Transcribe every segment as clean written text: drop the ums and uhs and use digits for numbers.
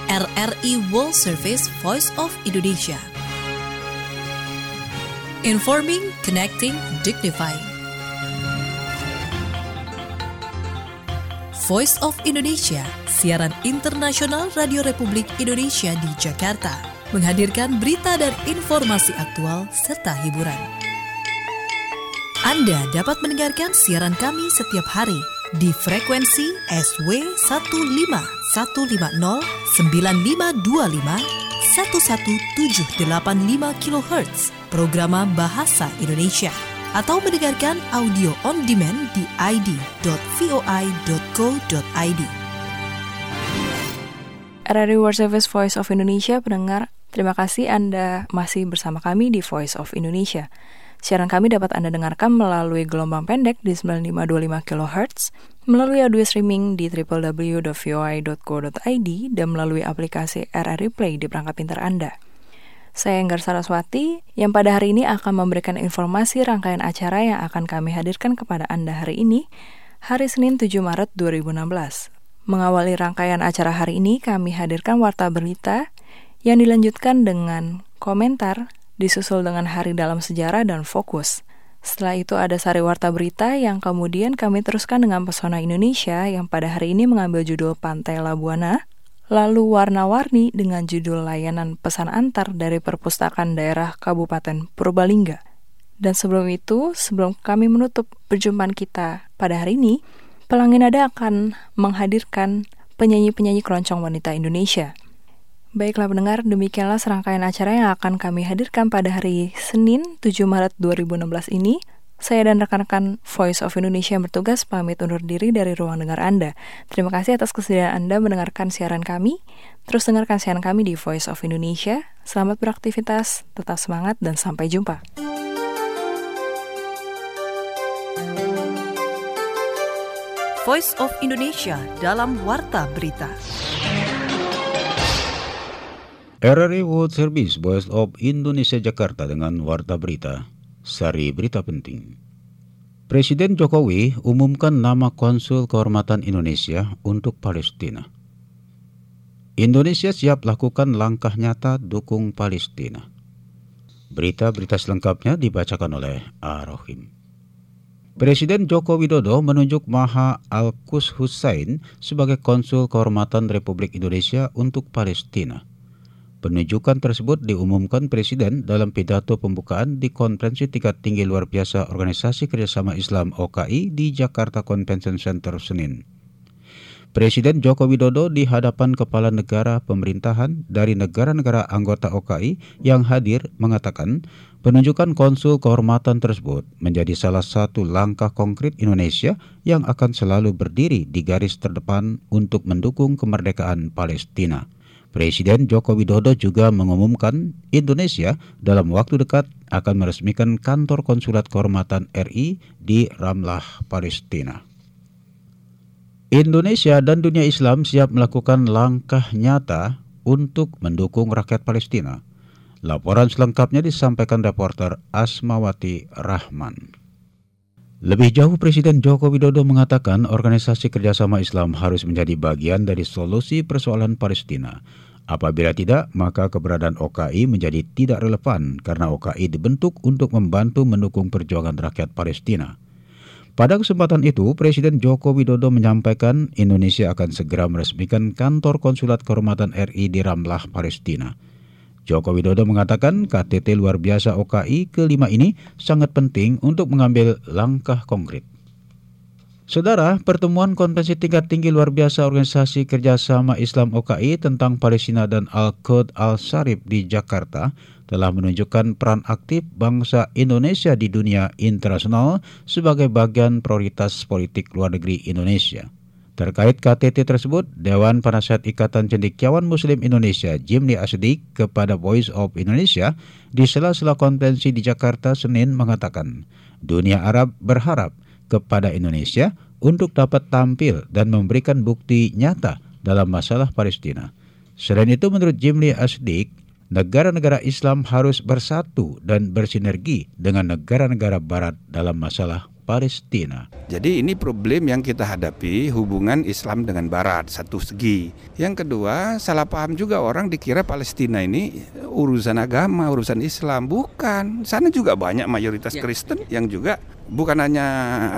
RRI World Service Voice of Indonesia. Informing, connecting, dignifying. Voice of Indonesia, siaran internasional Radio Republik Indonesia di Jakarta, menghadirkan berita dan informasi aktual serta hiburan. Anda dapat mendengarkan siaran kami setiap hari di frekuensi SW 15150 9525 11785 kHz Programa Bahasa Indonesia, atau mendengarkan audio on demand di id.voi.co.id. RRI World Service Voice of Indonesia, pendengar, terima kasih Anda masih bersama kami di Voice of Indonesia. Siaran kami dapat Anda dengarkan melalui gelombang pendek di 9525 kHz, melalui audio streaming di www.voi.co.id, dan melalui aplikasi RRI Play di perangkat pintar Anda. Saya Enggar Saraswati, yang pada hari ini akan memberikan informasi rangkaian acara yang akan kami hadirkan kepada Anda hari ini, hari Senin 7 Maret 2016. Mengawali rangkaian acara hari ini, kami hadirkan Warta Berita yang dilanjutkan dengan komentar, disusul dengan Hari Dalam Sejarah dan Fokus. Setelah itu ada Sari Warta Berita yang kemudian kami teruskan dengan Pesona Indonesia yang pada hari ini mengambil judul Pantai Labuana, lalu Warna-Warni dengan judul Layanan Pesan Antar dari Perpustakaan Daerah Kabupaten Purbalingga. Dan sebelum itu, sebelum kami menutup perjumpaan kita pada hari ini, Pelangi Nada akan menghadirkan penyanyi-penyanyi keroncong wanita Indonesia. Baiklah pendengar, demikianlah serangkaian acara yang akan kami hadirkan pada hari Senin 7 Maret 2016 ini. Saya dan rekan-rekan Voice of Indonesia yang bertugas pamit undur diri dari ruang dengar Anda. Terima kasih atas kesediaan Anda mendengarkan siaran kami. Terus dengarkan siaran kami di Voice of Indonesia. Selamat beraktivitas, tetap semangat, dan sampai jumpa. Voice of Indonesia dalam Warta Berita. RRI World Service Voice of Indonesia Jakarta dengan Warta Berita. Sari berita penting. Presiden Jokowi umumkan nama Konsul Kehormatan Indonesia untuk Palestina. Indonesia siap lakukan langkah nyata dukung Palestina. Berita-berita selengkapnya dibacakan oleh Ar-Rahim. Presiden Joko Widodo menunjuk Maha Al-Quds Hussein sebagai Konsul Kehormatan Republik Indonesia untuk Palestina. Penunjukan tersebut diumumkan Presiden dalam pidato pembukaan di Konferensi Tingkat Tinggi Luar Biasa Organisasi Kerjasama Islam OKI di Jakarta Convention Center Senin. Presiden Joko Widodo di hadapan kepala negara pemerintahan dari negara-negara anggota OKI yang hadir mengatakan penunjukan konsul kehormatan tersebut menjadi salah satu langkah konkret Indonesia yang akan selalu berdiri di garis terdepan untuk mendukung kemerdekaan Palestina. Presiden Joko Widodo juga mengumumkan Indonesia dalam waktu dekat akan meresmikan kantor konsulat kehormatan RI di Ramlah, Palestina. Indonesia dan dunia Islam siap melakukan langkah nyata untuk mendukung rakyat Palestina. Laporan selengkapnya disampaikan reporter Asmawati Rahman. Lebih jauh, Presiden Joko Widodo mengatakan Organisasi Kerjasama Islam harus menjadi bagian dari solusi persoalan Palestina. Apabila tidak, maka keberadaan OKI menjadi tidak relevan karena OKI dibentuk untuk membantu mendukung perjuangan rakyat Palestina. Pada kesempatan itu, Presiden Joko Widodo menyampaikan Indonesia akan segera meresmikan kantor konsulat kehormatan RI di Ramlah, Palestina. Joko Widodo mengatakan KTT luar biasa OKI kelima ini sangat penting untuk mengambil langkah konkret. Saudara, pertemuan Konferensi Tingkat Tinggi Luar Biasa Organisasi Kerjasama Islam OKI tentang Palestina dan Al-Quds Al-Sharif di Jakarta telah menunjukkan peran aktif bangsa Indonesia di dunia internasional sebagai bagian prioritas politik luar negeri Indonesia. Terkait KTT tersebut, Dewan Penasihat Ikatan Cendekiawan Muslim Indonesia Jimli Asdik kepada Voice of Indonesia di sela-sela konferensi di Jakarta Senin mengatakan, dunia Arab berharap kepada Indonesia untuk dapat tampil dan memberikan bukti nyata dalam masalah Palestina. Selain itu, menurut Jimli Asdik, negara-negara Islam harus bersatu dan bersinergi dengan negara-negara Barat dalam masalah Palestina. Jadi ini problem yang kita hadapi, hubungan Islam dengan Barat, satu segi. Yang kedua, salah paham juga orang dikira Palestina ini urusan agama, urusan Islam. Bukan, sana juga banyak mayoritas Kristen yang juga bukan hanya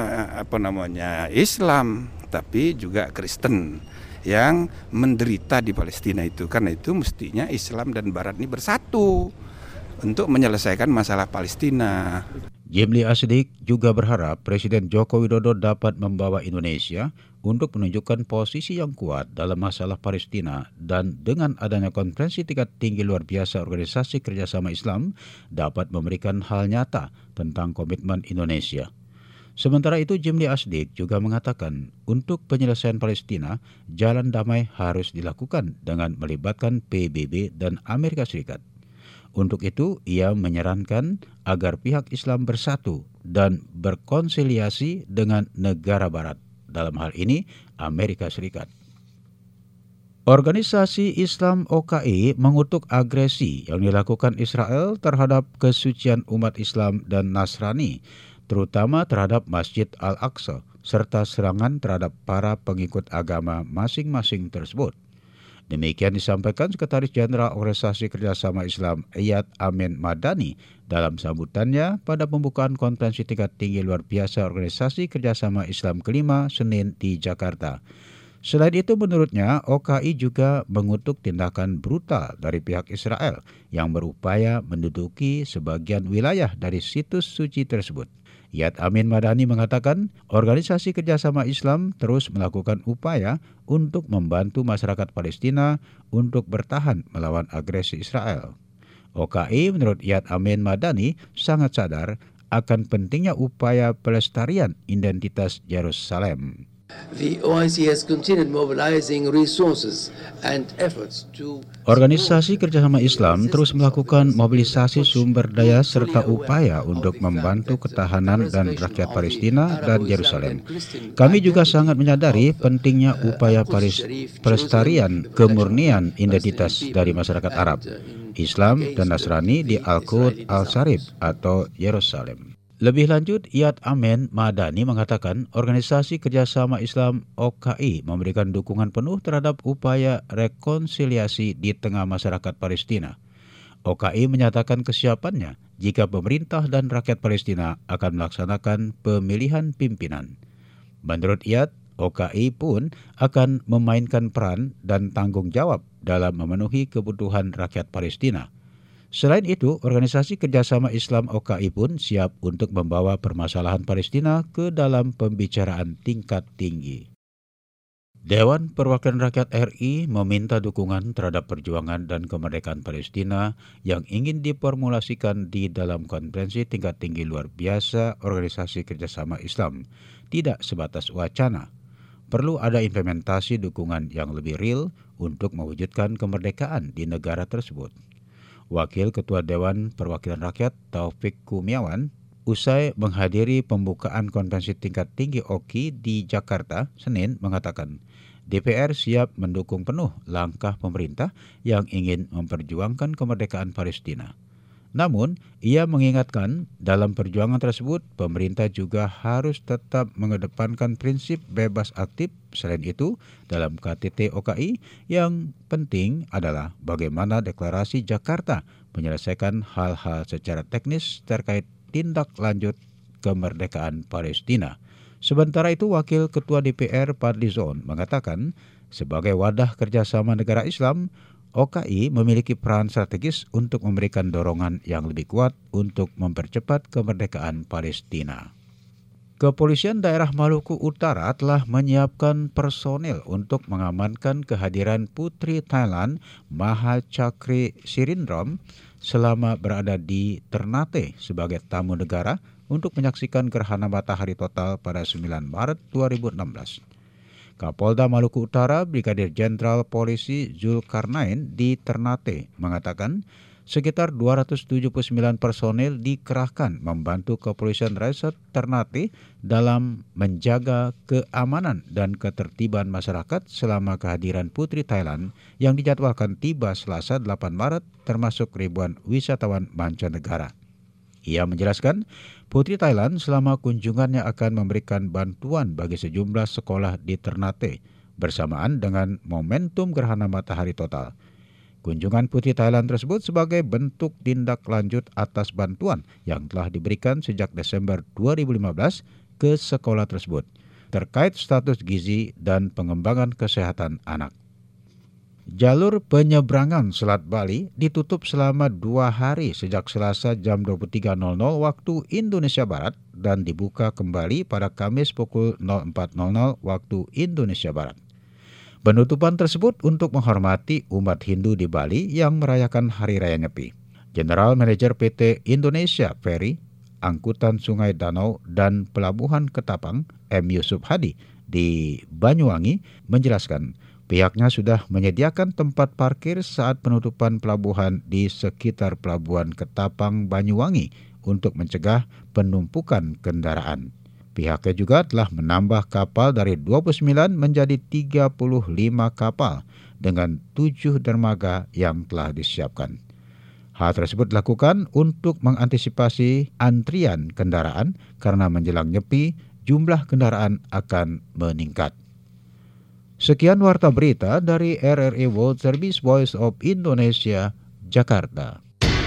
Islam, tapi juga Kristen yang menderita di Palestina itu. Karena itu mestinya Islam dan Barat ini bersatu untuk menyelesaikan masalah Palestina. Jimli Asdik juga berharap Presiden Joko Widodo dapat membawa Indonesia untuk menunjukkan posisi yang kuat dalam masalah Palestina dan dengan adanya konferensi tingkat tinggi luar biasa Organisasi Kerjasama Islam dapat memberikan hal nyata tentang komitmen Indonesia. Sementara itu Jimli Asdik juga mengatakan untuk penyelesaian Palestina, jalan damai harus dilakukan dengan melibatkan PBB dan Amerika Serikat. Untuk itu, ia menyarankan agar pihak Islam bersatu dan berkonsiliasi dengan negara Barat, dalam hal ini Amerika Serikat. Organisasi Islam OKI mengutuk agresi yang dilakukan Israel terhadap kesucian umat Islam dan Nasrani, terutama terhadap Masjid Al-Aqsa, serta serangan terhadap para pengikut agama masing-masing tersebut. Demikian disampaikan Sekretaris Jenderal Organisasi Kerjasama Islam Iyad Amin Madani dalam sambutannya pada pembukaan konferensi tingkat tinggi luar biasa Organisasi Kerjasama Islam kelima Senin di Jakarta. Selain itu menurutnya OKI juga mengutuk tindakan brutal dari pihak Israel yang berupaya menduduki sebagian wilayah dari situs suci tersebut. Iyad Amin Madani mengatakan Organisasi Kerjasama Islam terus melakukan upaya untuk membantu masyarakat Palestina untuk bertahan melawan agresi Israel. OKI menurut Iyad Amin Madani sangat sadar akan pentingnya upaya pelestarian identitas Yerusalem. The OIC has continued mobilizing resources and efforts to Organisasi Kerjasama Islam terus melakukan mobilisasi sumber daya serta upaya untuk membantu ketahanan dan rakyat Palestina dan Yerusalem. Kami juga sangat menyadari pentingnya upaya pelestarian kemurnian identitas dari masyarakat Arab, Islam dan Nasrani di Al-Quds Al-Sharif atau Yerusalem. Lebih lanjut, Iyad Amin Madani mengatakan Organisasi Kerjasama Islam OKI memberikan dukungan penuh terhadap upaya rekonsiliasi di tengah masyarakat Palestina. OKI menyatakan kesiapannya jika pemerintah dan rakyat Palestina akan melaksanakan pemilihan pimpinan. Menurut Iyad, OKI pun akan memainkan peran dan tanggung jawab dalam memenuhi kebutuhan rakyat Palestina. Selain itu, Organisasi Kerjasama Islam OKI pun siap untuk membawa permasalahan Palestina ke dalam pembicaraan tingkat tinggi. Dewan Perwakilan Rakyat RI meminta dukungan terhadap perjuangan dan kemerdekaan Palestina yang ingin diformulasikan di dalam konferensi tingkat tinggi luar biasa Organisasi Kerjasama Islam, tidak sebatas wacana. Perlu ada implementasi dukungan yang lebih real untuk mewujudkan kemerdekaan di negara tersebut. Wakil Ketua Dewan Perwakilan Rakyat Taufik Kumiawan usai menghadiri pembukaan konferensi tingkat tinggi OKI di Jakarta Senin mengatakan DPR siap mendukung penuh langkah pemerintah yang ingin memperjuangkan kemerdekaan Palestina. Namun, ia mengingatkan dalam perjuangan tersebut pemerintah juga harus tetap mengedepankan prinsip bebas aktif. Selain itu, dalam KTT OKI yang penting adalah bagaimana deklarasi Jakarta menyelesaikan hal-hal secara teknis terkait tindak lanjut kemerdekaan Palestina. Sementara itu, Wakil Ketua DPR Fadlizon mengatakan sebagai wadah kerjasama negara Islam, OKI memiliki peran strategis untuk memberikan dorongan yang lebih kuat untuk mempercepat kemerdekaan Palestina. Kepolisian daerah Maluku Utara telah menyiapkan personil untuk mengamankan kehadiran Putri Thailand Maha Chakri Sirindrom selama berada di Ternate sebagai tamu negara untuk menyaksikan gerhana matahari total pada 9 Maret 2016. Kapolda Maluku Utara Brigadir Jenderal Polisi Zulkarnain di Ternate mengatakan sekitar 279 personil dikerahkan membantu Kepolisian Resort Ternate dalam menjaga keamanan dan ketertiban masyarakat selama kehadiran Putri Thailand yang dijadwalkan tiba Selasa 8 Maret termasuk ribuan wisatawan mancanegara. Ia menjelaskan, Putri Thailand selama kunjungannya akan memberikan bantuan bagi sejumlah sekolah di Ternate bersamaan dengan momentum gerhana matahari total. Kunjungan Putri Thailand tersebut sebagai bentuk tindak lanjut atas bantuan yang telah diberikan sejak Desember 2015 ke sekolah tersebut terkait status gizi dan pengembangan kesehatan anak. Jalur penyeberangan Selat Bali ditutup selama 2 hari sejak Selasa jam 23.00 waktu Indonesia Barat dan dibuka kembali pada Kamis pukul 04.00 waktu Indonesia Barat. Penutupan tersebut untuk menghormati umat Hindu di Bali yang merayakan Hari Raya Nyepi. General Manager PT Indonesia Ferry, Angkutan Sungai Danau dan Pelabuhan Ketapang, M. Yusuf Hadi di Banyuwangi menjelaskan pihaknya sudah menyediakan tempat parkir saat penutupan pelabuhan di sekitar Pelabuhan Ketapang Banyuwangi untuk mencegah penumpukan kendaraan. Pihaknya juga telah menambah kapal dari 29 menjadi 35 kapal dengan 7 dermaga yang telah disiapkan. Hal tersebut dilakukan untuk mengantisipasi antrian kendaraan karena menjelang Nyepi jumlah kendaraan akan meningkat. Sekian warta berita dari RRI World Service Voice of Indonesia, Jakarta.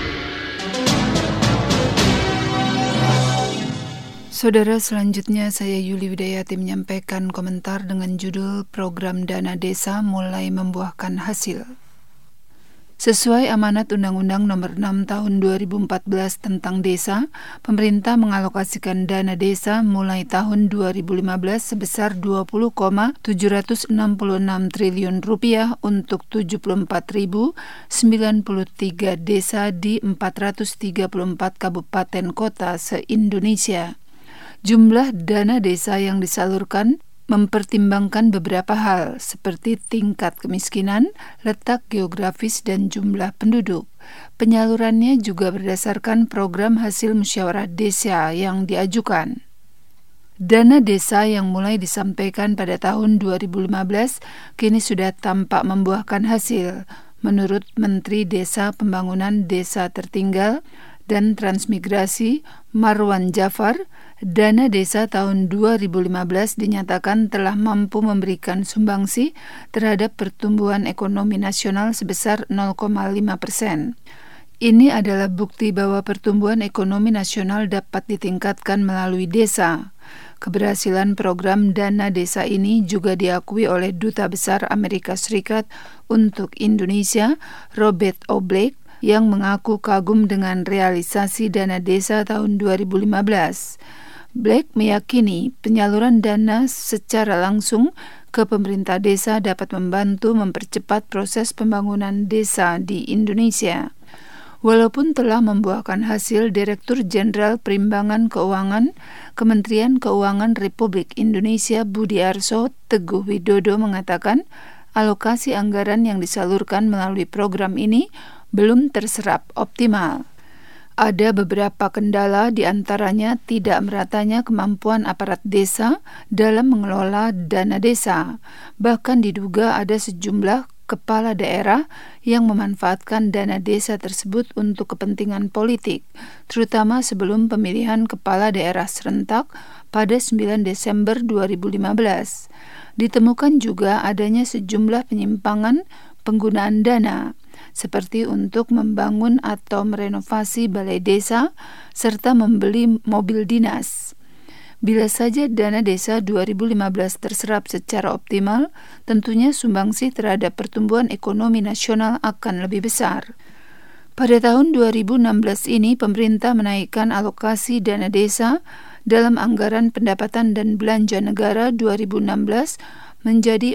Saudara, selanjutnya saya Yuli Widayati menyampaikan komentar dengan judul Program Dana Desa Mulai Membuahkan Hasil. Sesuai amanat Undang-Undang Nomor 6 Tahun 2014 tentang Desa, pemerintah mengalokasikan dana desa mulai tahun 2015 sebesar Rp20,766 triliun untuk 74.093 desa di 434 kabupaten kota se-Indonesia. Jumlah dana desa yang disalurkan mempertimbangkan beberapa hal seperti tingkat kemiskinan, letak geografis, dan jumlah penduduk. Penyalurannya juga berdasarkan program hasil musyawarah desa yang diajukan. Dana desa yang mulai disampaikan pada tahun 2015 kini sudah tampak membuahkan hasil. Menurut Menteri Desa Pembangunan Desa Tertinggal dan Transmigrasi Marwan Jafar, dana desa tahun 2015 dinyatakan telah mampu memberikan sumbangsi terhadap pertumbuhan ekonomi nasional sebesar 0,5%. Ini adalah bukti bahwa pertumbuhan ekonomi nasional dapat ditingkatkan melalui desa. Keberhasilan program dana desa ini juga diakui oleh Duta Besar Amerika Serikat untuk Indonesia, Robert O. Blake, yang mengaku kagum dengan realisasi dana desa tahun 2015. Blake meyakini penyaluran dana secara langsung ke pemerintah desa dapat membantu mempercepat proses pembangunan desa di Indonesia. Walaupun telah membuahkan hasil, Direktur Jenderal Perimbangan Keuangan Kementerian Keuangan Republik Indonesia Budiarso Teguh Widodo mengatakan alokasi anggaran yang disalurkan melalui program ini belum terserap optimal. Ada beberapa kendala, di antaranya tidak meratanya kemampuan aparat desa dalam mengelola dana desa. Bahkan diduga ada sejumlah kepala daerah yang memanfaatkan dana desa tersebut untuk kepentingan politik, terutama sebelum pemilihan kepala daerah serentak pada 9 Desember 2015. Ditemukan juga adanya sejumlah penyimpangan penggunaan dana, seperti untuk membangun atau merenovasi balai desa, serta membeli mobil dinas. Bila saja dana desa 2015 terserap secara optimal, tentunya sumbangsi terhadap pertumbuhan ekonomi nasional akan lebih besar. Pada tahun 2016 ini, pemerintah menaikkan alokasi dana desa dalam anggaran pendapatan dan belanja negara 2016 menjadi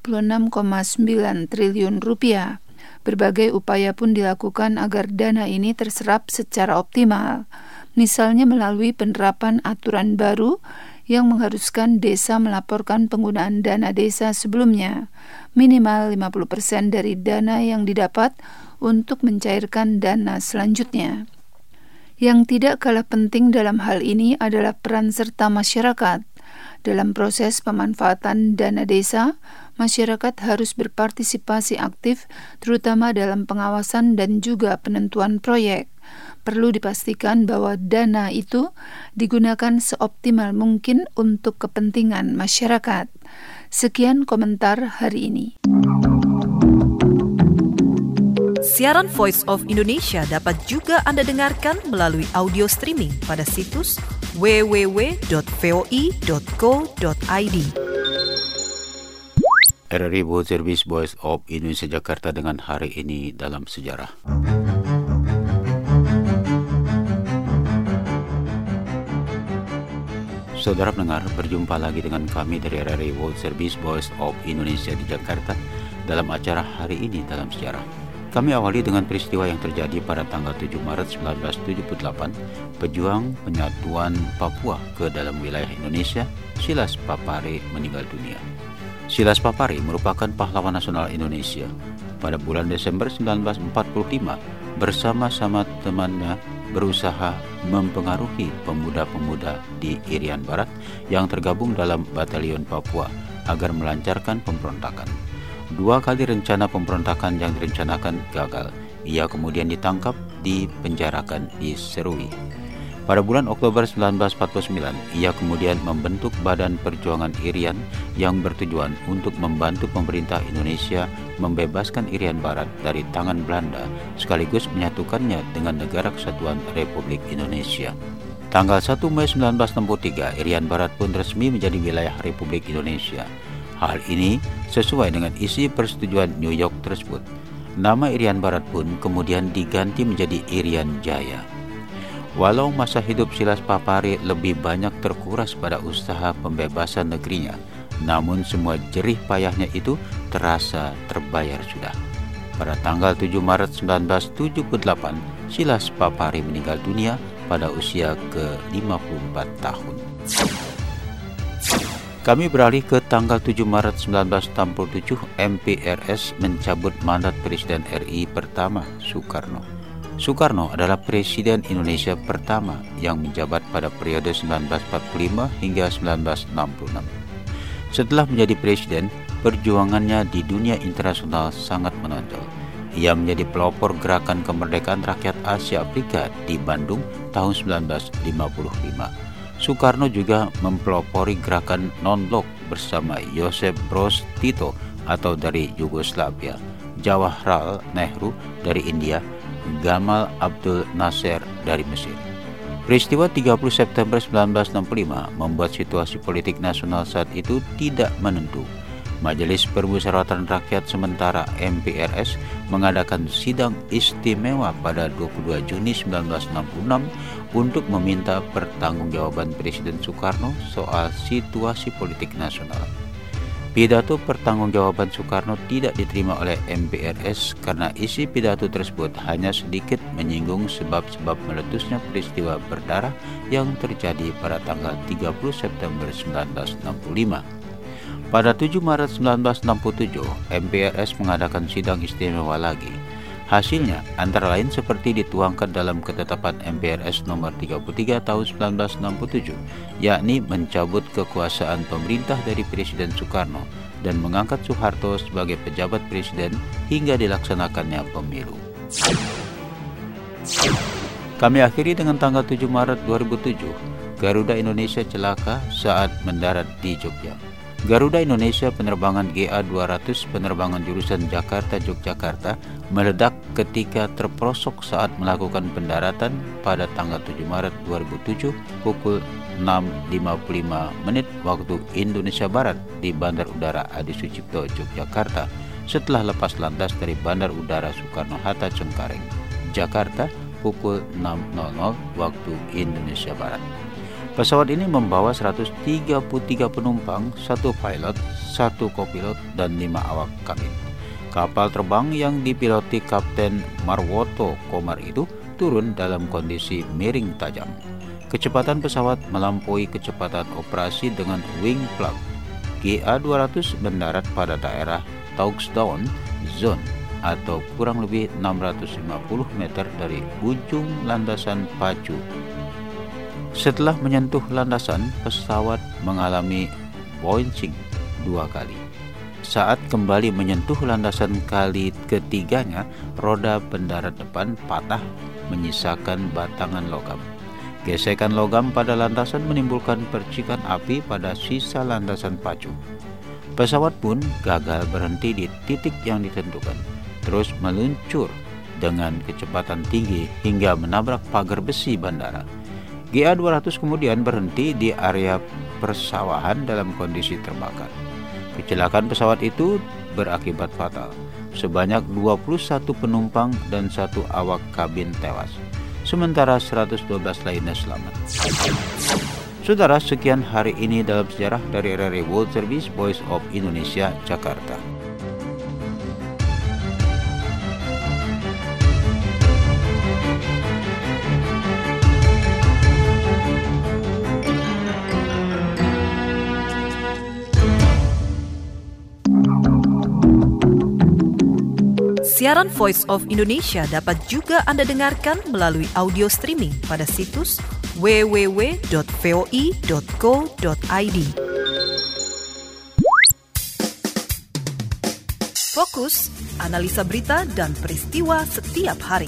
Rp46,9 triliun. Berbagai upaya pun dilakukan agar dana ini terserap secara optimal. Misalnya melalui penerapan aturan baru yang mengharuskan desa melaporkan penggunaan dana desa sebelumnya, minimal 50% dari dana yang didapat untuk mencairkan dana selanjutnya. Yang tidak kalah penting dalam hal ini adalah peran serta masyarakat. Dalam proses pemanfaatan dana desa, masyarakat harus berpartisipasi aktif, terutama dalam pengawasan dan juga penentuan proyek. Perlu dipastikan bahwa dana itu digunakan seoptimal mungkin untuk kepentingan masyarakat. Sekian komentar hari ini. Siaran Voice of Indonesia dapat juga Anda dengarkan melalui audio streaming pada situs www.voi.co.id. RRI World Service Voice of Indonesia Jakarta dengan hari ini dalam sejarah. Saudara pendengar, berjumpa lagi dengan kami dari RRI World Service Voice of Indonesia di Jakarta dalam acara hari ini dalam sejarah. Kami awali dengan peristiwa yang terjadi pada tanggal 7 Maret 1978, pejuang penyatuan Papua ke dalam wilayah Indonesia, Silas Papare meninggal dunia. Silas Papare merupakan pahlawan nasional Indonesia. Pada bulan Desember 1945, bersama-sama temannya berusaha mempengaruhi pemuda-pemuda di Irian Barat yang tergabung dalam Batalion Papua agar melancarkan pemberontakan. 2 kali rencana pemberontakan yang direncanakan gagal. Ia kemudian ditangkap, dipenjarakan di Serui. Pada bulan Oktober 1949, ia kemudian membentuk Badan Perjuangan Irian yang bertujuan untuk membantu pemerintah Indonesia membebaskan Irian Barat dari tangan Belanda sekaligus menyatukannya dengan Negara Kesatuan Republik Indonesia. Tanggal 1 Mei 1963, Irian Barat pun resmi menjadi wilayah Republik Indonesia. Hal ini sesuai dengan isi persetujuan New York tersebut. Nama Irian Barat pun kemudian diganti menjadi Irian Jaya. Walau masa hidup Silas Papare lebih banyak terkuras pada usaha pembebasan negerinya, namun semua jerih payahnya itu terasa terbayar sudah. Pada tanggal 7 Maret 1978, Silas Papare meninggal dunia pada usia ke-54 tahun. Kami beralih ke tanggal 7 Maret 1967, MPRS mencabut mandat Presiden RI pertama, Soekarno. Soekarno adalah Presiden Indonesia pertama yang menjabat pada periode 1945 hingga 1966. Setelah menjadi presiden, perjuangannya di dunia internasional sangat menonjol. Ia menjadi pelopor gerakan kemerdekaan rakyat Asia Afrika di Bandung tahun 1955. Soekarno juga mempelopori gerakan non-blok bersama Josip Broz Tito atau dari Yugoslavia, Jawaharlal Nehru dari India, Gamal Abdul Nasser dari Mesir. Peristiwa 30 September 1965 membuat situasi politik nasional saat itu tidak menentu. Majelis Permusyawaratan Rakyat Sementara MPRS mengadakan sidang istimewa pada 22 Juni 1966 untuk meminta pertanggungjawaban Presiden Soekarno soal situasi politik nasional. Pidato pertanggungjawaban Soekarno tidak diterima oleh MPRS karena isi pidato tersebut hanya sedikit menyinggung sebab-sebab meletusnya peristiwa berdarah yang terjadi pada tanggal 30 September 1965. Pada 7 Maret 1967, MPRS mengadakan sidang istimewa lagi. Hasilnya antara lain seperti dituangkan dalam ketetapan MPRS nomor 33 tahun 1967, yakni mencabut kekuasaan pemerintah dari Presiden Soekarno dan mengangkat Soeharto sebagai pejabat presiden hingga dilaksanakannya pemilu. Kami akhiri dengan tanggal 7 Maret 2007, Garuda Indonesia celaka saat mendarat di Jogja. Garuda Indonesia penerbangan GA200 penerbangan jurusan Jakarta-Yogyakarta meledak ketika terperosok saat melakukan pendaratan pada tanggal 7 Maret 2007 pukul 6.55 waktu Indonesia Barat di Bandar Udara Adi Sucipto, Yogyakarta setelah lepas landas dari Bandar Udara Soekarno-Hatta Cengkareng, Jakarta pukul 6.00 waktu Indonesia Barat. Pesawat ini membawa 133 penumpang, 1 pilot, 1 kopilot, dan 5 awak kabin. Kapal terbang yang dipiloti Kapten Marwoto Komar itu turun dalam kondisi miring tajam. Kecepatan pesawat melampaui kecepatan operasi dengan wing flap. GA200 mendarat pada daerah Touchdown Zone atau kurang lebih 650 meter dari ujung landasan pacu. Setelah menyentuh landasan, pesawat mengalami bouncing 2 kali. Saat kembali menyentuh landasan kali ketiganya, roda pendarat depan patah menyisakan batangan logam. Gesekan logam pada landasan menimbulkan percikan api pada sisa landasan pacu. Pesawat pun gagal berhenti di titik yang ditentukan, terus meluncur dengan kecepatan tinggi hingga menabrak pagar besi bandara. GA-200 kemudian berhenti di area persawahan dalam kondisi terbakar. Kecelakaan pesawat itu berakibat fatal. Sebanyak 21 penumpang dan 1 awak kabin tewas, sementara 112 lainnya selamat. Saudara, sekian hari ini dalam sejarah dari RRI World Service Voice of Indonesia, Jakarta. Siaran Voice of Indonesia dapat juga Anda dengarkan melalui audio streaming pada situs www.voi.co.id. Fokus, analisa berita dan peristiwa setiap hari.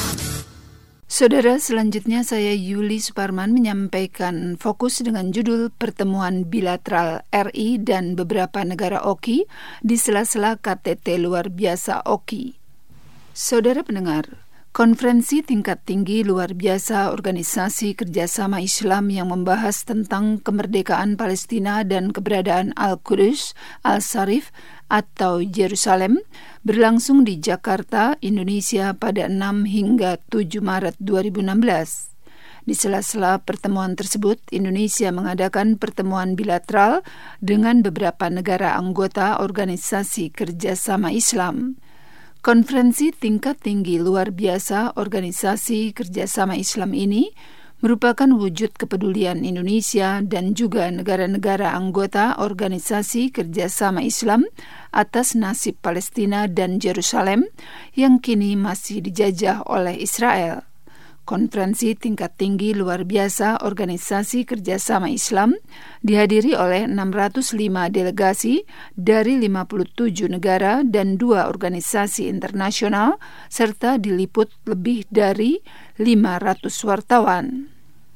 Saudara, selanjutnya saya Yuli Suparman menyampaikan fokus dengan judul Pertemuan Bilateral RI dan beberapa negara OKI di sela-sela KTT luar biasa OKI. Saudara pendengar, konferensi tingkat tinggi luar biasa Organisasi Kerjasama Islam yang membahas tentang kemerdekaan Palestina dan keberadaan Al-Quds, Al-Sharif atau Yerusalem berlangsung di Jakarta, Indonesia pada 6 hingga 7 Maret 2016. Di sela-sela pertemuan tersebut, Indonesia mengadakan pertemuan bilateral dengan beberapa negara anggota Organisasi Kerjasama Islam. Konferensi tingkat tinggi luar biasa Organisasi Kerjasama Islam ini merupakan wujud kepedulian Indonesia dan juga negara-negara anggota Organisasi Kerjasama Islam atas nasib Palestina dan Yerusalem yang kini masih dijajah oleh Israel. Konferensi tingkat tinggi luar biasa Organisasi Kerjasama Islam dihadiri oleh 605 delegasi dari 57 negara dan 2 organisasi internasional serta diliput lebih dari 500 wartawan.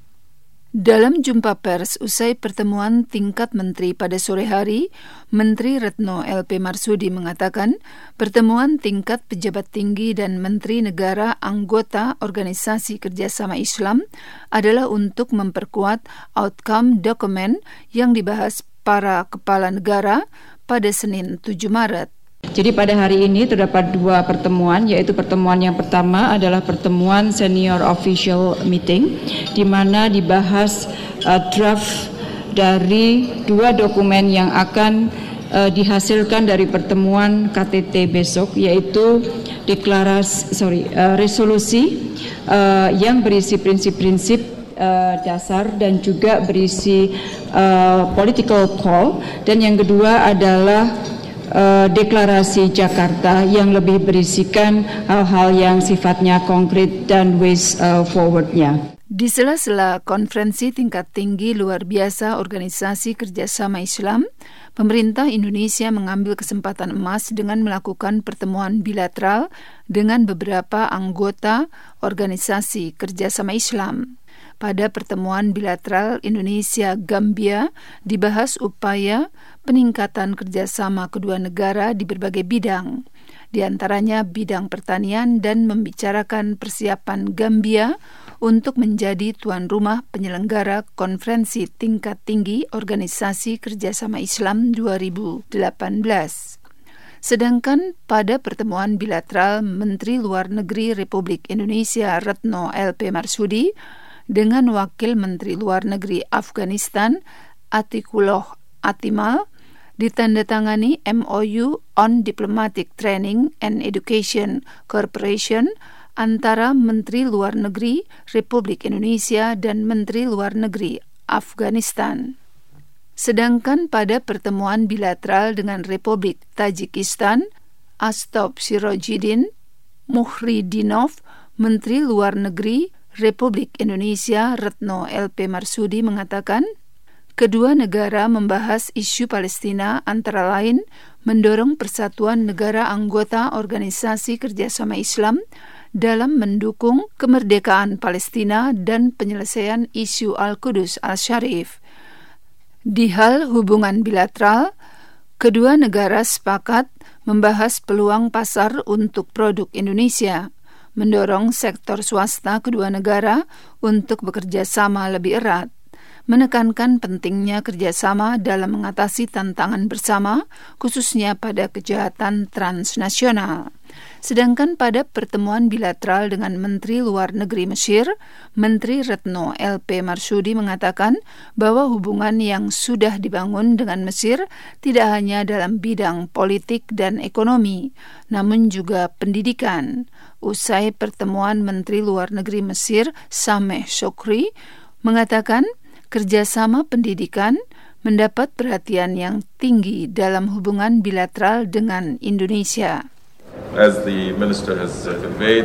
Dalam jumpa pers usai pertemuan tingkat menteri pada sore hari, Menteri Retno LP Marsudi mengatakan pertemuan tingkat pejabat tinggi dan menteri negara anggota Organisasi Kerjasama Islam adalah untuk memperkuat outcome dokumen yang dibahas para kepala negara pada Senin 7 Maret. Jadi pada hari ini terdapat 2 pertemuan, yaitu pertemuan yang pertama adalah pertemuan senior official meeting, di mana dibahas draft dari 2 dokumen yang akan dihasilkan dari pertemuan KTT besok, yaitu resolusi yang berisi prinsip-prinsip dasar dan juga berisi political call, dan yang kedua adalah deklarasi Jakarta yang lebih berisikan hal-hal yang sifatnya konkret dan ways forward-nya. Di sela-sela konferensi tingkat tinggi luar biasa Organisasi Kerjasama Islam, pemerintah Indonesia mengambil kesempatan emas dengan melakukan pertemuan bilateral dengan beberapa anggota Organisasi Kerjasama Islam. Pada pertemuan bilateral Indonesia-Gambia dibahas upaya peningkatan kerjasama kedua negara di berbagai bidang, di antaranya bidang pertanian dan membicarakan persiapan Gambia untuk menjadi tuan rumah penyelenggara konferensi tingkat tinggi Organisasi Kerjasama Islam 2018. Sedangkan pada pertemuan bilateral Menteri Luar Negeri Republik Indonesia Retno LP Marsudi dengan Wakil Menteri Luar Negeri Afghanistan Atikullah Atimal ditandatangani MOU on Diplomatic Training and Education Cooperation antara Menteri Luar Negeri Republik Indonesia dan Menteri Luar Negeri Afghanistan. Sedangkan pada pertemuan bilateral dengan Republik Tajikistan, Astop Sirojidin Muhridinov, Menteri Luar Negeri Republik Indonesia Retno LP Marsudi mengatakan, kedua negara membahas isu Palestina antara lain mendorong persatuan negara anggota Organisasi Kerjasama Islam dalam mendukung kemerdekaan Palestina dan penyelesaian isu Al-Quds Al-Sharif. Di hal hubungan bilateral, kedua negara sepakat membahas peluang pasar untuk produk Indonesia, mendorong sektor swasta kedua negara untuk bekerja sama lebih erat, menekankan pentingnya kerjasama dalam mengatasi tantangan bersama, khususnya pada kejahatan transnasional. Sedangkan pada pertemuan bilateral dengan Menteri Luar Negeri Mesir, Menteri Retno LP Marsudi mengatakan bahwa hubungan yang sudah dibangun dengan Mesir tidak hanya dalam bidang politik dan ekonomi, namun juga pendidikan. Usai pertemuan Menteri Luar Negeri Mesir, Sameh Shokri, mengatakan kerjasama pendidikan mendapat perhatian yang tinggi dalam hubungan bilateral dengan Indonesia. As the minister has conveyed,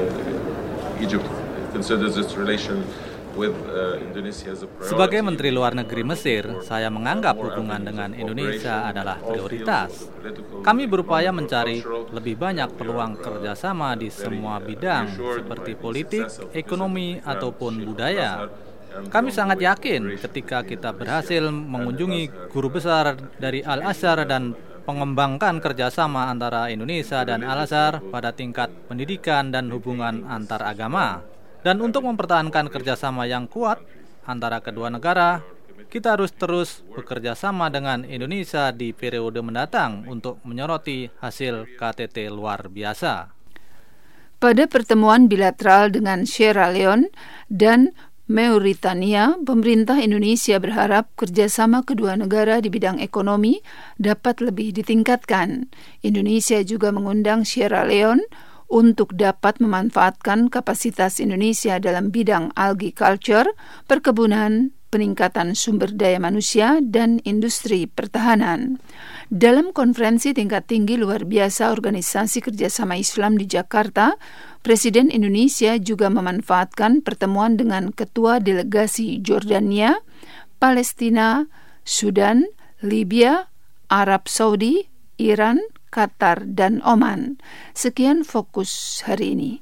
Egypt considers its relation with Indonesia as a priority. Sebagai Menteri Luar Negeri Mesir, saya menganggap hubungan dengan Indonesia adalah prioritas. Kami berupaya mencari lebih banyak peluang kerjasama di semua bidang, seperti politik, ekonomi, ataupun budaya. Kami sangat yakin ketika kita berhasil mengunjungi guru besar dari Al-Azhar dan mengembangkan kerjasama antara Indonesia dan Al-Azhar pada tingkat pendidikan dan hubungan antar agama. Dan untuk mempertahankan kerjasama yang kuat antara kedua negara, kita harus terus bekerja sama dengan Indonesia di periode mendatang untuk menyoroti hasil KTT luar biasa. Pada pertemuan bilateral dengan Sierra Leone dan Mauritania, pemerintah Indonesia berharap kerjasama kedua negara di bidang ekonomi dapat lebih ditingkatkan. Indonesia juga mengundang Sierra Leone untuk dapat memanfaatkan kapasitas Indonesia dalam bidang agriculture, perkebunan, peningkatan sumber daya manusia, dan industri pertahanan. Dalam konferensi tingkat tinggi luar biasa Organisasi Kerjasama Islam di Jakarta, Presiden Indonesia juga memanfaatkan pertemuan dengan Ketua Delegasi Jordania, Palestina, Sudan, Libya, Arab Saudi, Iran, Qatar, dan Oman. Sekian fokus hari ini.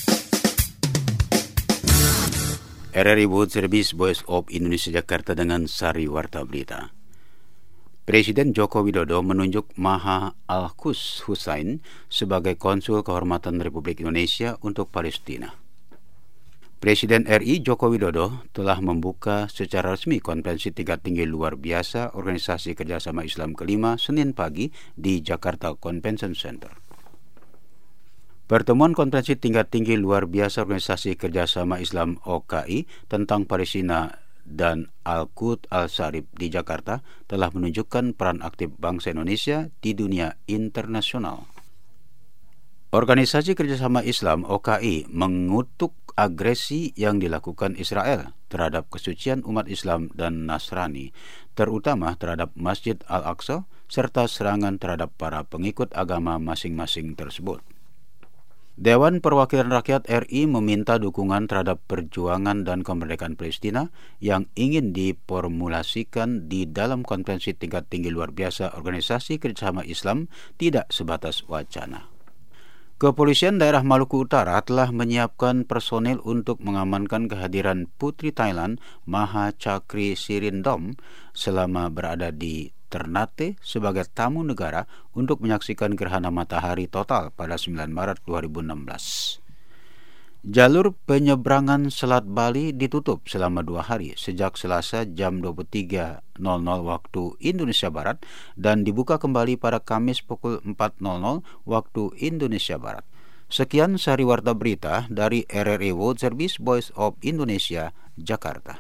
RRI World Service Voice of Indonesia Jakarta dengan Sari Warta Berita. Presiden Joko Widodo menunjuk Maha Al-Quds Hussein sebagai Konsul Kehormatan Republik Indonesia untuk Palestina. Presiden RI Joko Widodo telah membuka secara resmi konferensi tingkat tinggi luar biasa Organisasi Kerjasama Islam kelima Senin pagi di Jakarta Convention Center. Pertemuan konferensi tingkat tinggi luar biasa Organisasi Kerjasama Islam OKI tentang Palestina dan Al-Quds Al-Sharif di Jakarta telah menunjukkan peran aktif bangsa Indonesia di dunia internasional. Organisasi Kerjasama Islam OKI mengutuk agresi yang dilakukan Israel terhadap kesucian umat Islam dan Nasrani, terutama terhadap Masjid Al-Aqsa, serta serangan terhadap para pengikut agama masing-masing tersebut. Dewan Perwakilan Rakyat RI meminta dukungan terhadap perjuangan dan kemerdekaan Palestina yang ingin diformulasikan di dalam konferensi tingkat tinggi luar biasa Organisasi Kerjasama Islam tidak sebatas wacana. Kepolisian daerah Maluku Utara telah menyiapkan personil untuk mengamankan kehadiran Putri Thailand Maha Chakri Sirindom selama berada di Ternate sebagai tamu negara untuk menyaksikan gerhana matahari total pada 9 Maret 2016. Jalur penyeberangan Selat Bali ditutup selama 2 hari sejak Selasa jam 23.00 waktu Indonesia Barat dan dibuka kembali pada Kamis pukul 4.00 waktu Indonesia Barat. Sekian Sari Warta Berita dari RRI World Service Voice of Indonesia, Jakarta.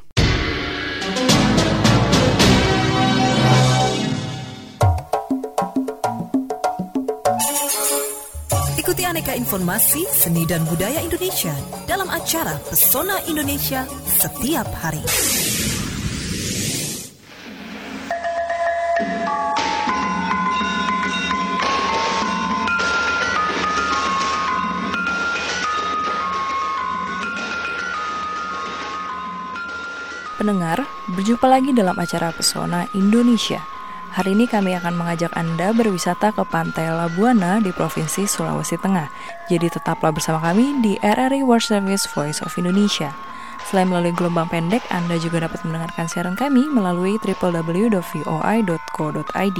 Ikuti aneka informasi seni dan budaya Indonesia dalam acara Pesona Indonesia setiap hari. Pendengar, berjumpa lagi dalam acara Pesona Indonesia. Hari ini kami akan mengajak Anda berwisata ke Pantai Labuana di Provinsi Sulawesi Tengah. Jadi tetaplah bersama kami di RRI World Service Voice of Indonesia. Selain melalui gelombang pendek, Anda juga dapat mendengarkan siaran kami melalui www.voi.co.id.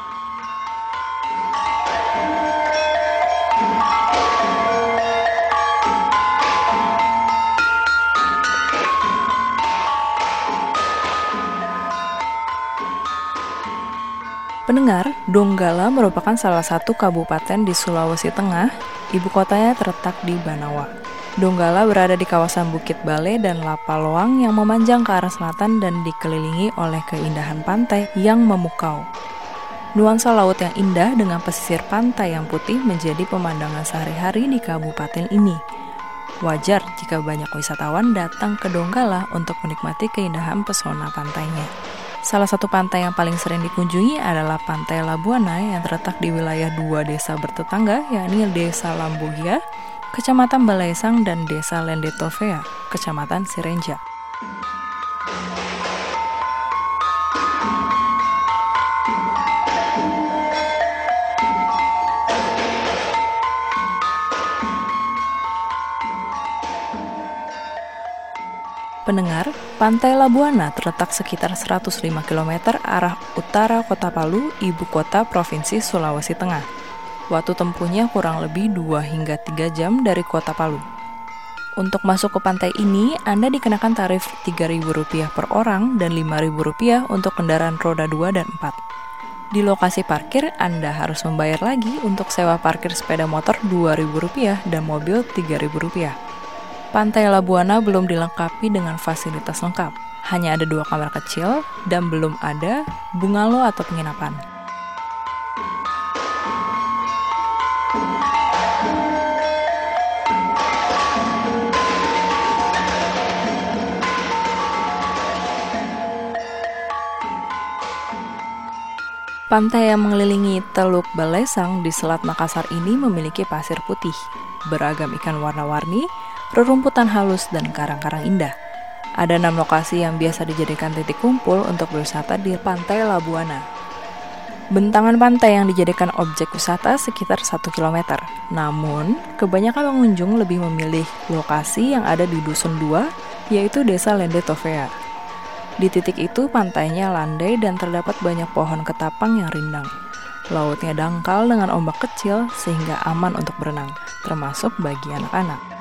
Pendengar, Donggala merupakan salah satu kabupaten di Sulawesi Tengah. Ibu kotanya terletak di Banawa. Donggala berada di kawasan Bukit Bale dan Lapaloang yang memanjang ke arah selatan dan dikelilingi oleh keindahan pantai yang memukau. Nuansa laut yang indah dengan pesisir pantai yang putih menjadi pemandangan sehari-hari di kabupaten ini. Wajar jika banyak wisatawan datang ke Donggala untuk menikmati keindahan pesona pantainya. Salah satu pantai yang paling sering dikunjungi adalah Pantai Labuana yang terletak di wilayah 2 desa bertetangga, yakni Desa Lambugia, Kecamatan Balaisang, dan Desa Lendetovea, Kecamatan Sirenja. Pendengar, Pantai Labuana terletak sekitar 105 km arah utara Kota Palu, ibu kota Provinsi Sulawesi Tengah. Waktu tempuhnya kurang lebih 2 hingga 3 jam dari Kota Palu. Untuk masuk ke pantai ini, Anda dikenakan tarif Rp3.000 per orang dan Rp5.000 untuk kendaraan roda 2 dan 4. Di lokasi parkir, Anda harus membayar lagi untuk sewa parkir sepeda motor Rp2.000 dan mobil Rp3.000. Pantai Labuana belum dilengkapi dengan fasilitas lengkap. Hanya ada 2 kamar kecil dan belum ada bungalow atau penginapan. Pantai yang mengelilingi Teluk Balaisang di Selat Makassar ini memiliki pasir putih, beragam ikan warna-warni, rerumputan halus, dan karang-karang indah. Ada 6 lokasi yang biasa dijadikan titik kumpul untuk berwisata di Pantai Labuana. Bentangan pantai yang dijadikan objek wisata sekitar 1 km. Namun, kebanyakan pengunjung lebih memilih lokasi yang ada di Dusun 2, yaitu Desa Lendetovea. Di titik itu, pantainya landai dan terdapat banyak pohon ketapang yang rindang. Lautnya dangkal dengan ombak kecil sehingga aman untuk berenang, termasuk bagi anak-anak.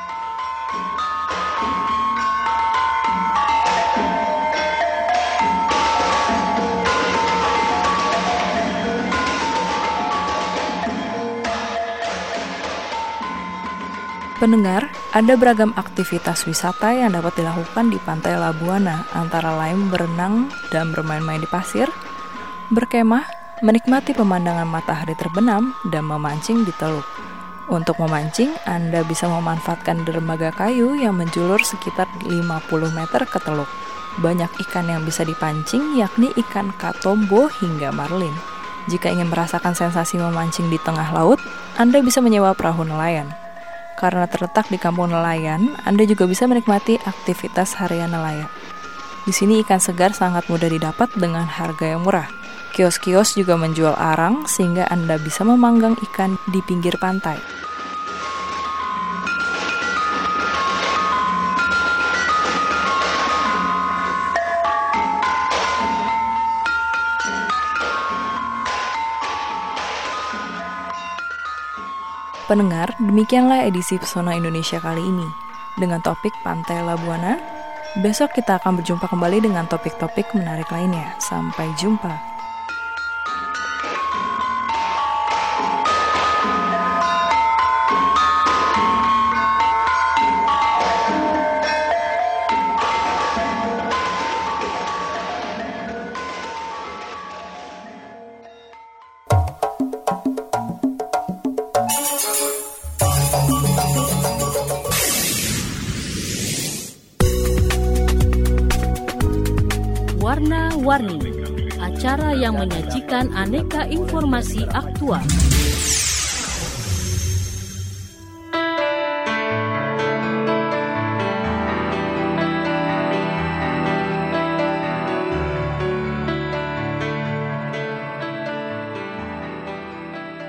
Pendengar, ada beragam aktivitas wisata yang dapat dilakukan di Pantai Labuana, antara lain berenang dan bermain-main di pasir, berkemah, menikmati pemandangan matahari terbenam, dan memancing di teluk. Untuk memancing, Anda bisa memanfaatkan dermaga kayu yang menjulur sekitar 50 meter ke teluk. Banyak ikan yang bisa dipancing, yakni ikan katombo hingga marlin. Jika ingin merasakan sensasi memancing di tengah laut, Anda bisa menyewa perahu nelayan. Karena terletak di kampung nelayan, Anda juga bisa menikmati aktivitas harian nelayan. Di sini ikan segar sangat mudah didapat dengan harga yang murah. Kios-kios juga menjual arang sehingga Anda bisa memanggang ikan di pinggir pantai. Pendengar, demikianlah edisi Pesona Indonesia kali ini. Dengan topik Pantai Labuana, besok kita akan berjumpa kembali dengan topik-topik menarik lainnya. Sampai jumpa. Warna-Warni, acara yang menyajikan aneka informasi aktual.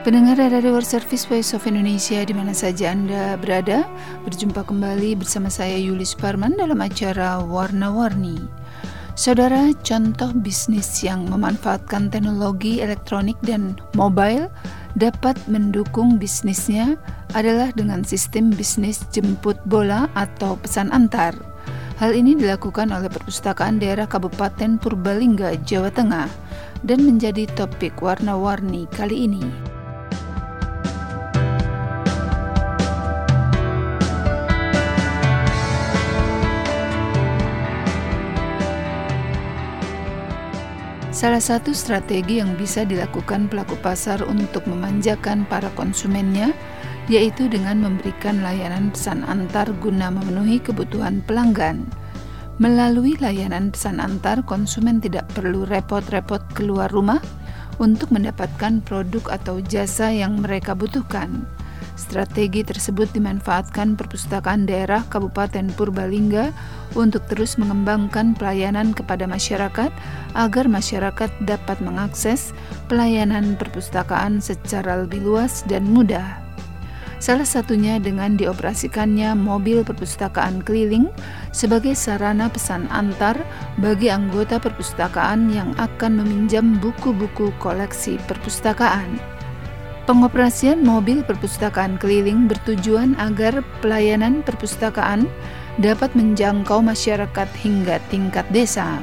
Pendengar Radio World Service Voice of Indonesia di mana saja Anda berada, berjumpa kembali bersama saya Yuli Suparman dalam acara Warna-Warni. Saudara, contoh bisnis yang memanfaatkan teknologi elektronik dan mobile dapat mendukung bisnisnya adalah dengan sistem bisnis jemput bola atau pesan antar. Hal ini dilakukan oleh Perpustakaan Daerah Kabupaten Purbalingga, Jawa Tengah, dan menjadi topik Warna-Warni kali ini. Salah satu strategi yang bisa dilakukan pelaku pasar untuk memanjakan para konsumennya yaitu dengan memberikan layanan pesan antar guna memenuhi kebutuhan pelanggan. Melalui layanan pesan antar, konsumen tidak perlu repot-repot keluar rumah untuk mendapatkan produk atau jasa yang mereka butuhkan. Strategi tersebut dimanfaatkan Perpustakaan Daerah Kabupaten Purbalingga untuk terus mengembangkan pelayanan kepada masyarakat agar masyarakat dapat mengakses pelayanan perpustakaan secara lebih luas dan mudah. Salah satunya dengan dioperasikannya mobil perpustakaan keliling sebagai sarana pesan antar bagi anggota perpustakaan yang akan meminjam buku-buku koleksi perpustakaan. Pengoperasian mobil perpustakaan keliling bertujuan agar pelayanan perpustakaan dapat menjangkau masyarakat hingga tingkat desa.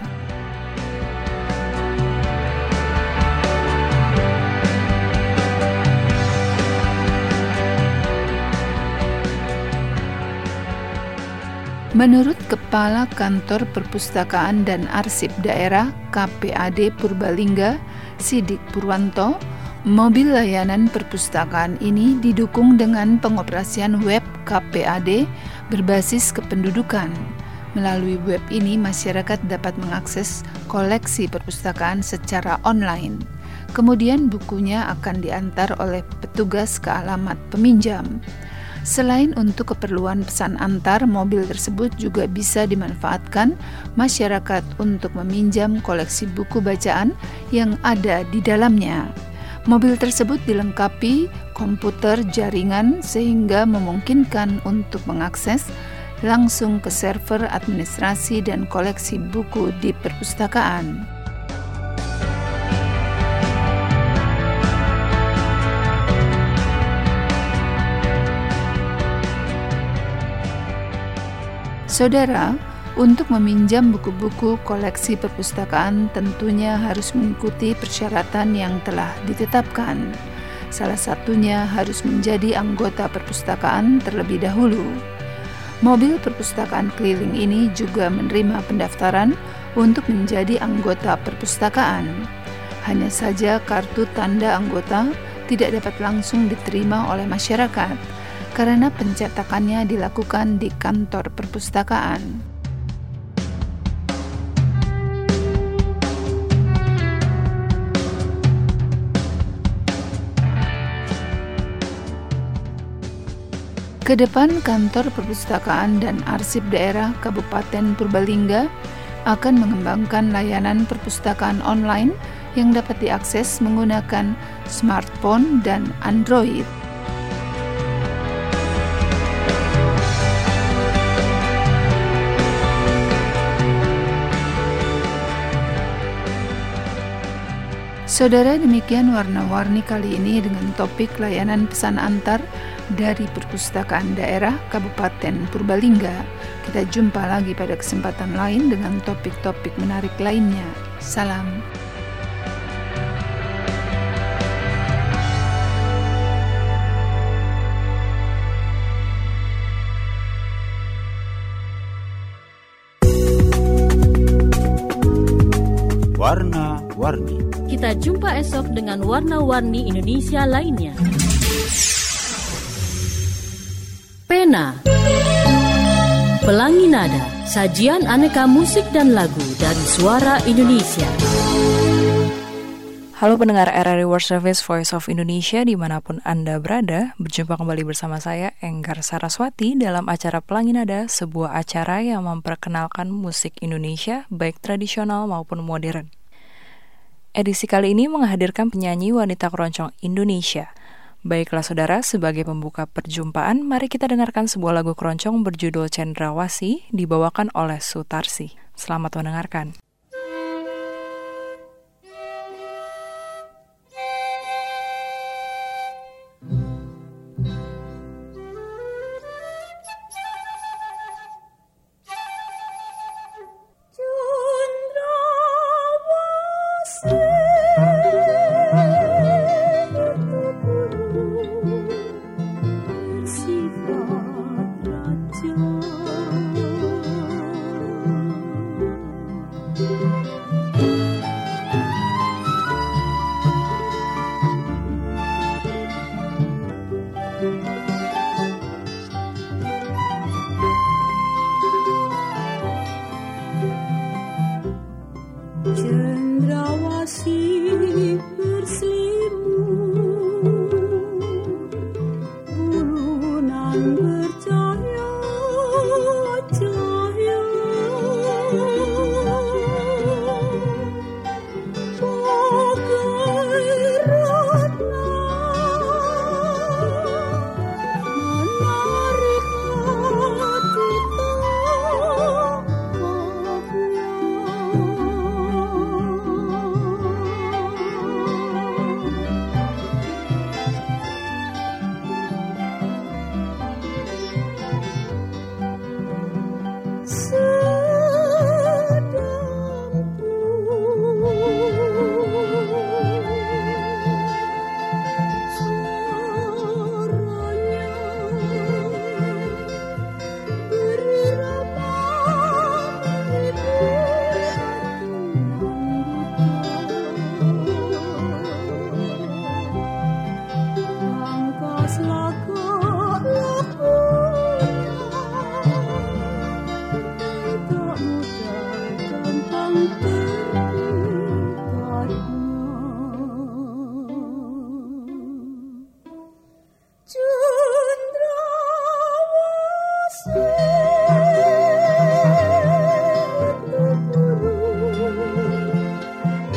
Menurut Kepala Kantor Perpustakaan dan Arsip Daerah KPAD Purbalingga, Sidik Purwanto, mobil layanan perpustakaan ini didukung dengan pengoperasian web KPAD berbasis kependudukan. Melalui web ini, masyarakat dapat mengakses koleksi perpustakaan secara online. Kemudian bukunya akan diantar oleh petugas ke alamat peminjam. Selain untuk keperluan pesan antar, mobil tersebut juga bisa dimanfaatkan masyarakat untuk meminjam koleksi buku bacaan yang ada di dalamnya. Mobil tersebut dilengkapi komputer jaringan sehingga memungkinkan untuk mengakses langsung ke server administrasi dan koleksi buku di perpustakaan. Saudara, untuk meminjam buku-buku koleksi perpustakaan tentunya harus mengikuti persyaratan yang telah ditetapkan. Salah satunya harus menjadi anggota perpustakaan terlebih dahulu. Mobil perpustakaan keliling ini juga menerima pendaftaran untuk menjadi anggota perpustakaan. Hanya saja kartu tanda anggota tidak dapat langsung diterima oleh masyarakat karena pencetakannya dilakukan di kantor perpustakaan. Kedepan Kantor Perpustakaan dan Arsip Daerah Kabupaten Purbalingga akan mengembangkan layanan perpustakaan online yang dapat diakses menggunakan smartphone dan Android. Saudara, demikian warna-warni kali ini dengan topik layanan pesan antar dari Perpustakaan Daerah Kabupaten Purbalingga. Kita jumpa lagi pada kesempatan lain dengan topik-topik menarik lainnya. Salam. Warna-warni. Kita jumpa esok dengan warna-warni Indonesia lainnya. Pena, Pelangi Nada, sajian aneka musik dan lagu dari suara Indonesia. Halo pendengar RRI World Service Voice of Indonesia dimanapun Anda berada, berjumpa kembali bersama saya Enggar Saraswati dalam acara Pelangi Nada, sebuah acara yang memperkenalkan musik Indonesia baik tradisional maupun modern. Edisi kali ini menghadirkan penyanyi wanita keroncong Indonesia, Baiklah saudara, sebagai pembuka perjumpaan, mari kita dengarkan sebuah lagu keroncong berjudul Cendrawasih dibawakan oleh Sutarsi. Selamat mendengarkan. Cendrawasih berselimut, bulunan bercahaya-cahaya, bagai ratna menarik hati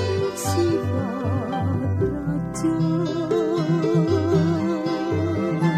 sifat raja.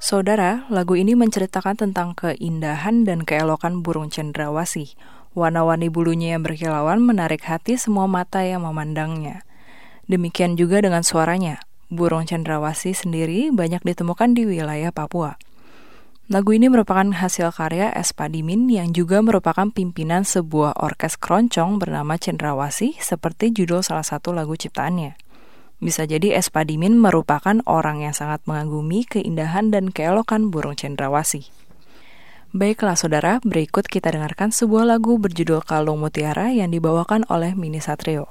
Saudara, lagu ini menceritakan tentang keindahan dan keelokan burung cendrawasih. Warna-warni bulunya yang berkilauan menarik hati semua mata yang memandangnya. Demikian juga dengan suaranya. Burung cendrawasih sendiri banyak ditemukan di wilayah Papua. Lagu ini merupakan hasil karya S. Padimin yang juga merupakan pimpinan sebuah orkes keroncong bernama Cendrawasih seperti judul salah satu lagu ciptaannya. Bisa jadi S. Padimin merupakan orang yang sangat mengagumi keindahan dan keelokan burung cendrawasih. Baiklah saudara, berikut kita dengarkan sebuah lagu berjudul Kalung Mutiara yang dibawakan oleh Mini Satrio.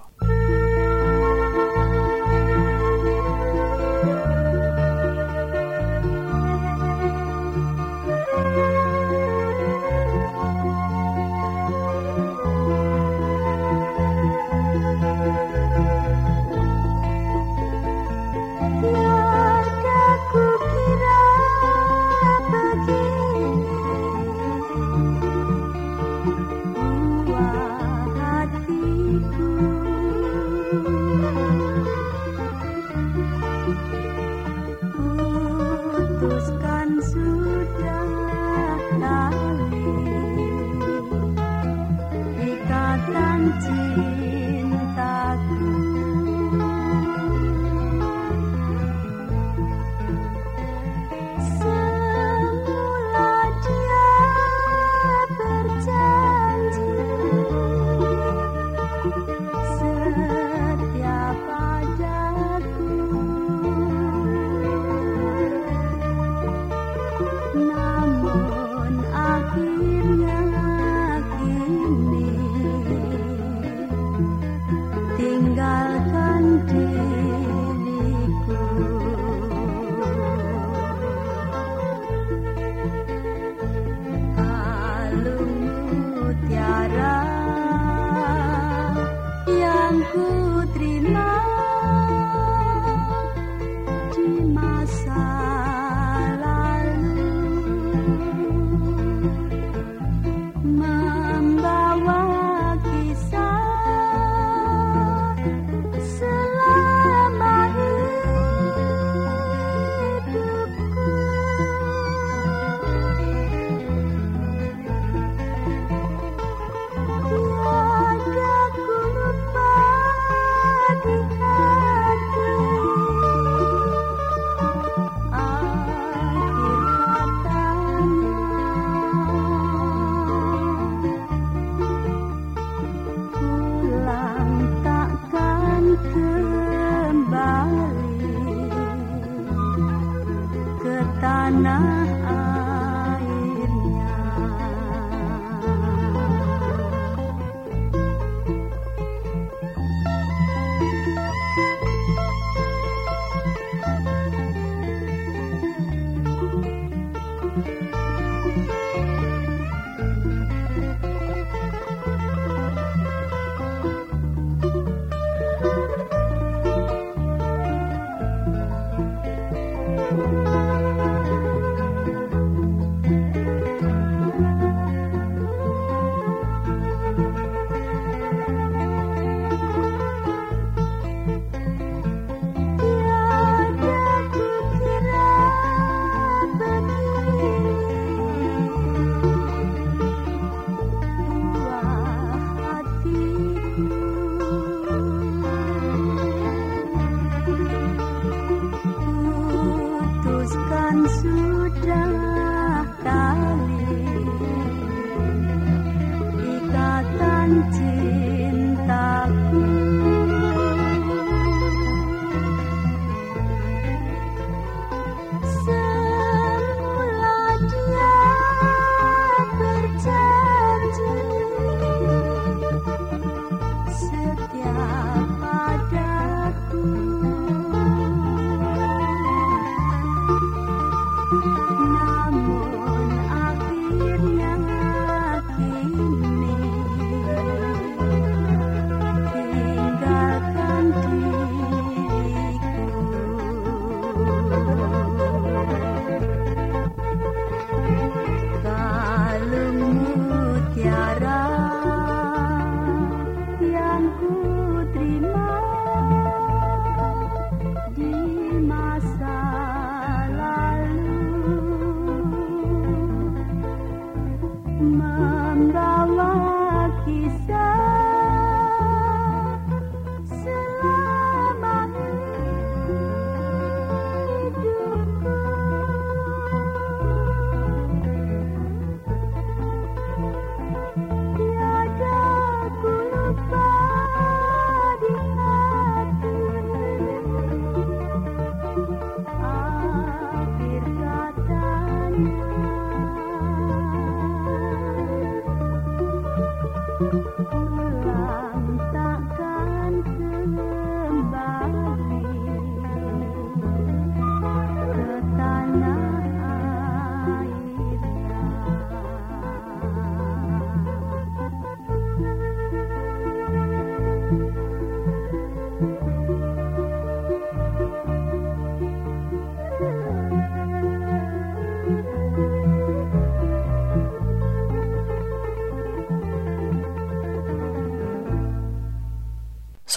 Di masa lalu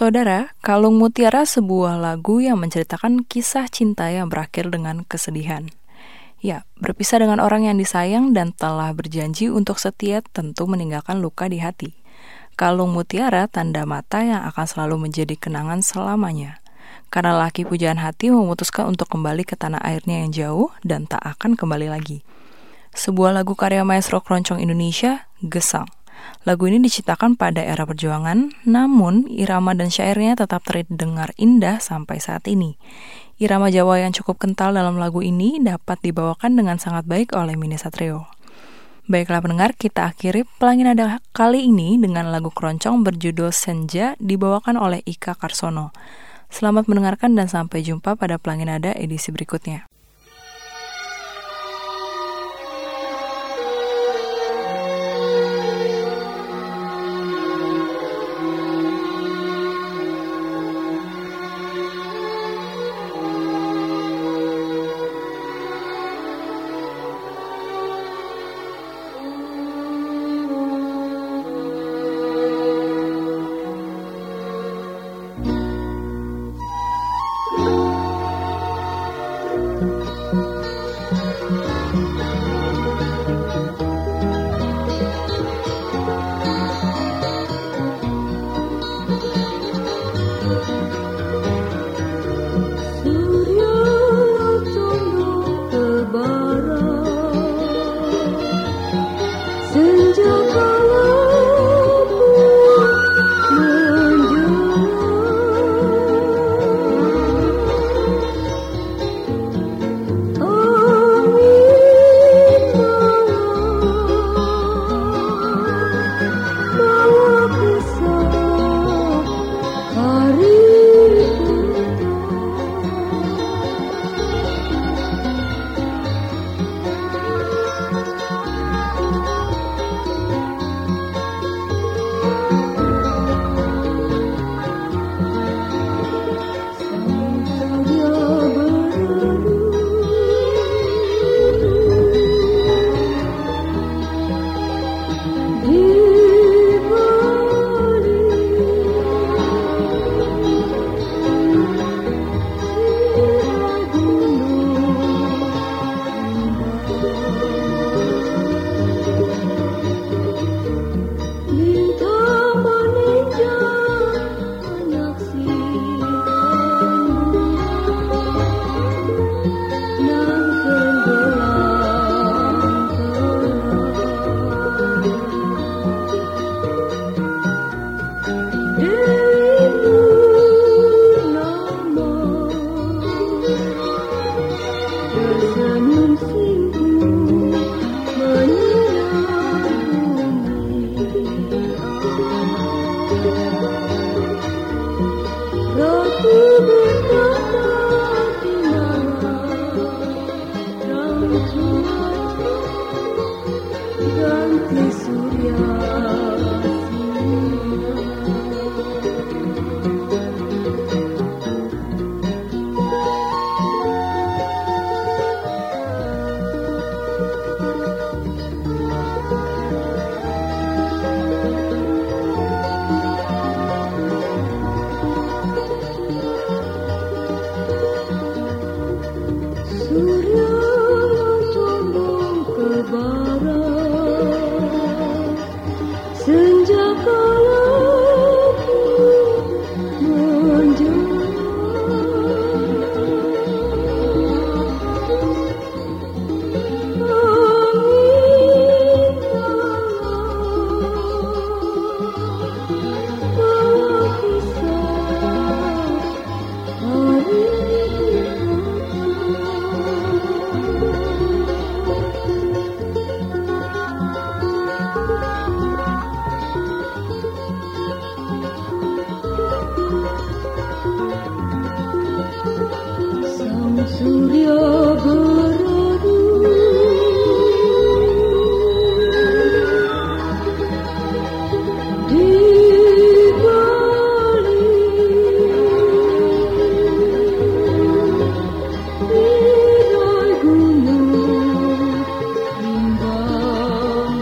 Saudara, Kalung Mutiara sebuah lagu yang menceritakan kisah cinta yang berakhir dengan kesedihan. Ya, berpisah dengan orang yang disayang dan telah berjanji untuk setia tentu meninggalkan luka di hati. Kalung mutiara tanda mata yang akan selalu menjadi kenangan selamanya. Karena laki pujaan hati memutuskan untuk kembali ke tanah airnya yang jauh dan tak akan kembali lagi. Sebuah lagu karya maestro keroncong Indonesia, Gesang. Lagu ini diciptakan pada era perjuangan, namun irama dan syairnya tetap terdengar indah sampai saat ini. Irama Jawa yang cukup kental dalam lagu ini dapat dibawakan dengan sangat baik oleh Mini Satrio. Baiklah pendengar, kita akhiri Pelangi Nada kali ini dengan lagu keroncong berjudul Senja dibawakan oleh Ika Karsono. Selamat mendengarkan dan sampai jumpa pada Pelangi Nada edisi berikutnya.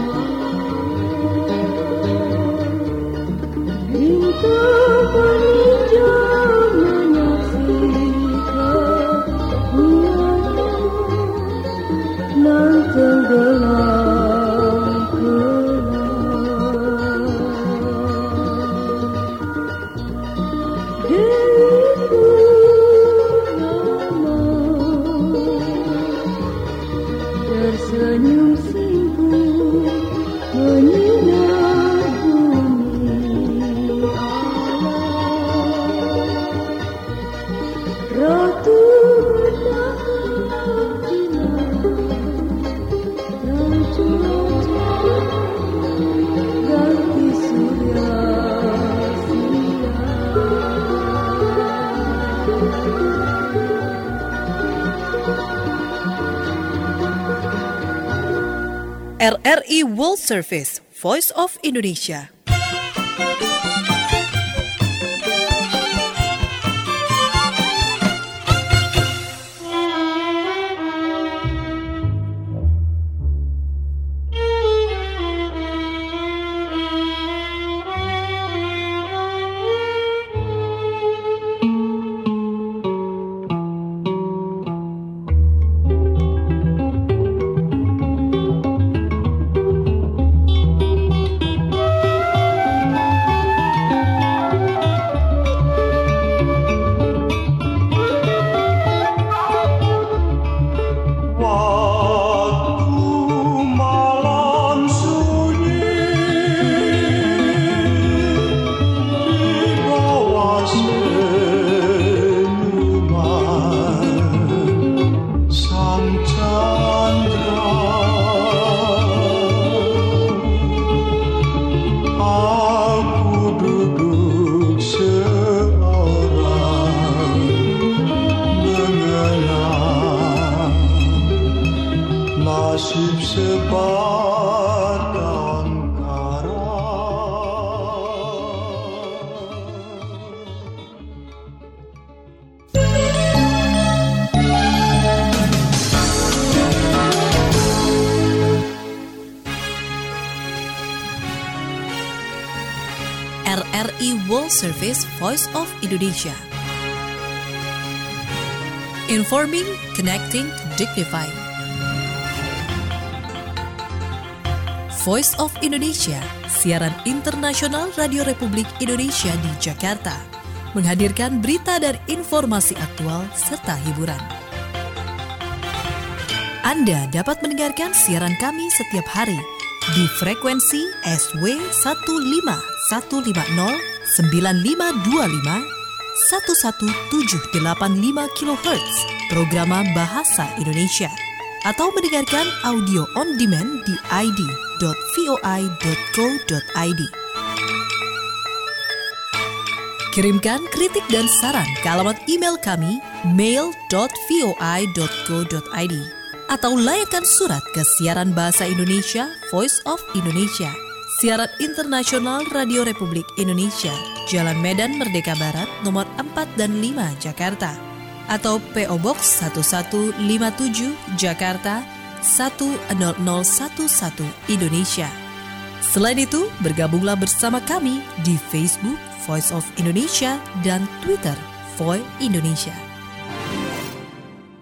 Bintang RRI World Service, Voice of Indonesia. RRI World Service, Voice of Indonesia. Informing, connecting, dignifying. Voice of Indonesia, siaran internasional Radio Republik Indonesia di Jakarta, menghadirkan berita dan informasi aktual serta hiburan. Anda dapat mendengarkan siaran kami setiap hari di frekuensi SW 15150 9525 1785 kHz Programa Bahasa Indonesia, atau mendengarkan audio on demand di id.voi.co.id. Kirimkan kritik dan saran ke alamat email kami mail.voi.co.id atau layangkan surat ke siaran Bahasa Indonesia Voice of Indonesia, siaran internasional Radio Republik Indonesia, Jalan Medan Merdeka Barat, nomor 4 dan 5, Jakarta, atau PO Box 1157, Jakarta 10011, Indonesia. Selain itu, bergabunglah bersama kami di Facebook Voice of Indonesia dan Twitter Voi Indonesia.